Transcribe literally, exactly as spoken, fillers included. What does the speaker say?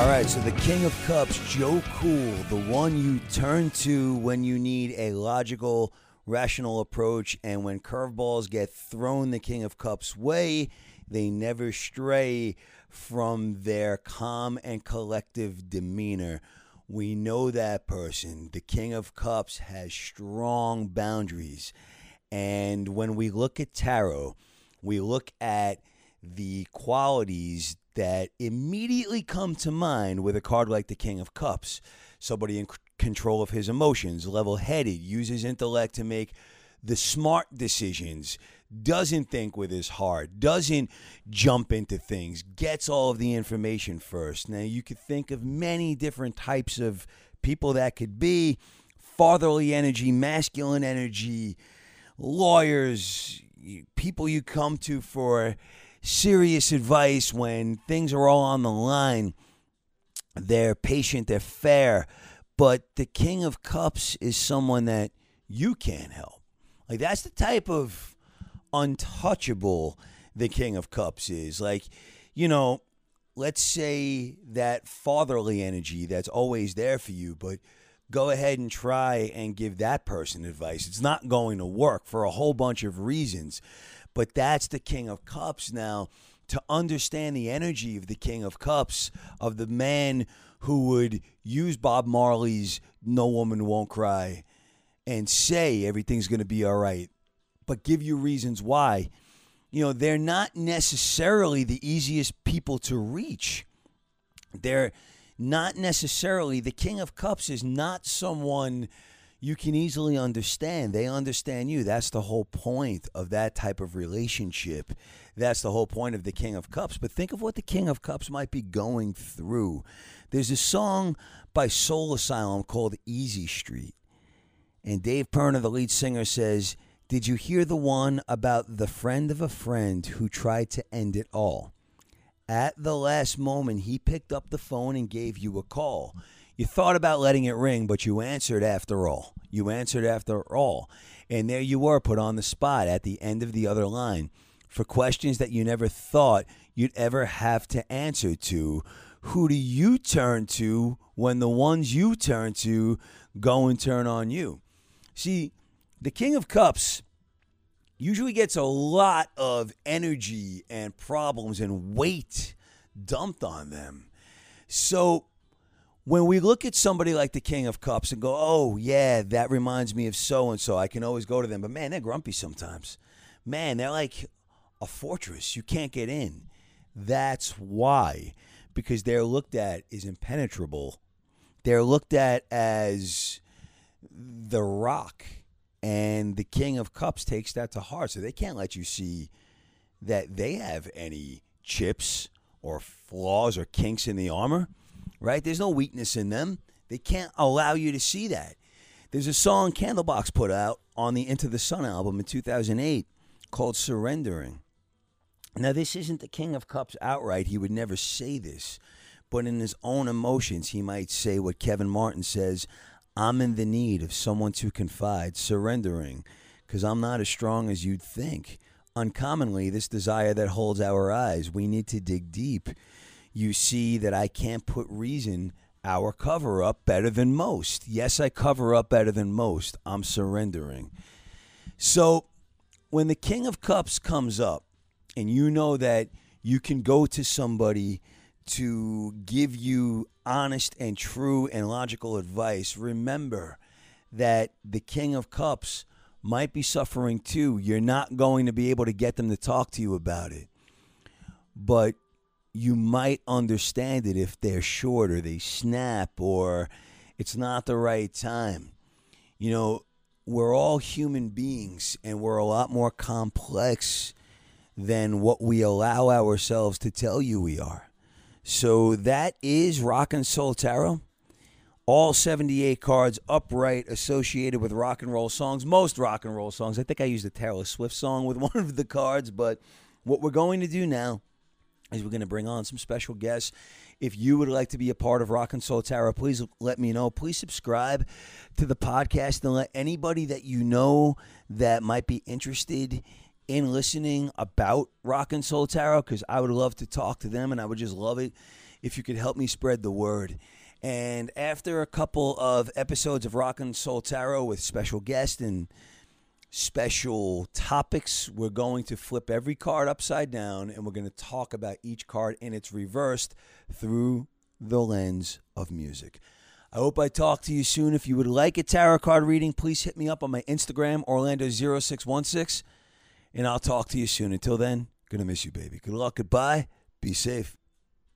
All right, so the King of Cups, Joe Cool, the one you turn to when you need a logical, rational approach, and when curveballs get thrown the King of Cups' way, they never stray from their calm and collective demeanor. We know that person. The King of Cups has strong boundaries. And when we look at tarot, we look at the qualities that immediately come to mind with a card like the King of Cups. Somebody in c- control of his emotions, level-headed, uses intellect to make the smart decisions, doesn't think with his heart, doesn't jump into things, gets all of the information first. Now, you could think of many different types of people that could be: fatherly energy, masculine energy, lawyers, people you come to for serious advice when things are all on the line. They're patient, they're fair, but the King of Cups is someone that you can't help. Like, that's the type of untouchable the King of Cups is. Like, you know, let's say that fatherly energy that's always there for you, but go ahead and try and give that person advice. It's not going to work for a whole bunch of reasons. But that's the King of Cups. Now, to understand the energy of the King of Cups, of the man who would use Bob Marley's "No Woman Won't Cry" and say everything's going to be all right, but give you reasons why, you know, they're not necessarily the easiest people to reach. They're not necessarily, the King of Cups is not someone you can easily understand. They understand you. That's the whole point of that type of relationship. That's the whole point of the King of Cups. But think of what the King of Cups might be going through. There's a song by Soul Asylum called Easy Street. And Dave Pirner, the lead singer, says, "Did you hear the one about the friend of a friend who tried to end it all? At the last moment, he picked up the phone and gave you a call. You thought about letting it ring, but you answered after all. You answered after all. And there you were, put on the spot at the end of the other line for questions that you never thought you'd ever have to answer to. Who do you turn to when the ones you turn to go and turn on you?" See, the King of Cups usually gets a lot of energy and problems and weight dumped on them. So when we look at somebody like the King of Cups and go, oh, yeah, that reminds me of so-and-so, I can always go to them. But, man, they're grumpy sometimes. Man, they're like a fortress. You can't get in. That's why. Because they're looked at as impenetrable. They're looked at as the rock. And the King of Cups takes that to heart. So they can't let you see that they have any chips or flaws or kinks in the armor. Right? There's no weakness in them. They can't allow you to see that. There's a song Candlebox put out on the Into the Sun album in two thousand eight called Surrendering. Now, this isn't the King of Cups outright. He would never say this. But in his own emotions, he might say what Kevin Martin says, "I'm in the need of someone to confide, surrendering, because I'm not as strong as you'd think. Uncommonly, this desire that holds our eyes, we need to dig deep. You see that I can't put reason, our cover up better than most. Yes, I cover up better than most. I'm surrendering." So when the King of Cups comes up and you know that you can go to somebody to give you honest and true and logical advice, remember that the King of Cups might be suffering too. You're not going to be able to get them to talk to you about it. But you might understand it if they're short or they snap or it's not the right time. You know, we're all human beings and we're a lot more complex than what we allow ourselves to tell you we are. So that is Rock and Soul Tarot. All seventy-eight cards upright associated with rock and roll songs. Most rock and roll songs. I think I used a Taylor Swift song with one of the cards, but what we're going to do now is we're going to bring on some special guests. If you would like to be a part of Rock and Soul Tarot, please let me know. Please subscribe to the podcast and let anybody that you know that might be interested in listening about Rock and Soul Tarot, because I would love to talk to them and I would just love it if you could help me spread the word. And after a couple of episodes of Rockin' Soul Tarot with special guests and special topics, we're going to flip every card upside down, and we're going to talk about each card in its reversed through the lens of music. I hope I talk to you soon. If you would like a tarot card reading, please hit me up on my Instagram, Orlando zero six one six, and I'll talk to you soon. Until then, gonna miss you, baby. Good luck. Goodbye. Be safe.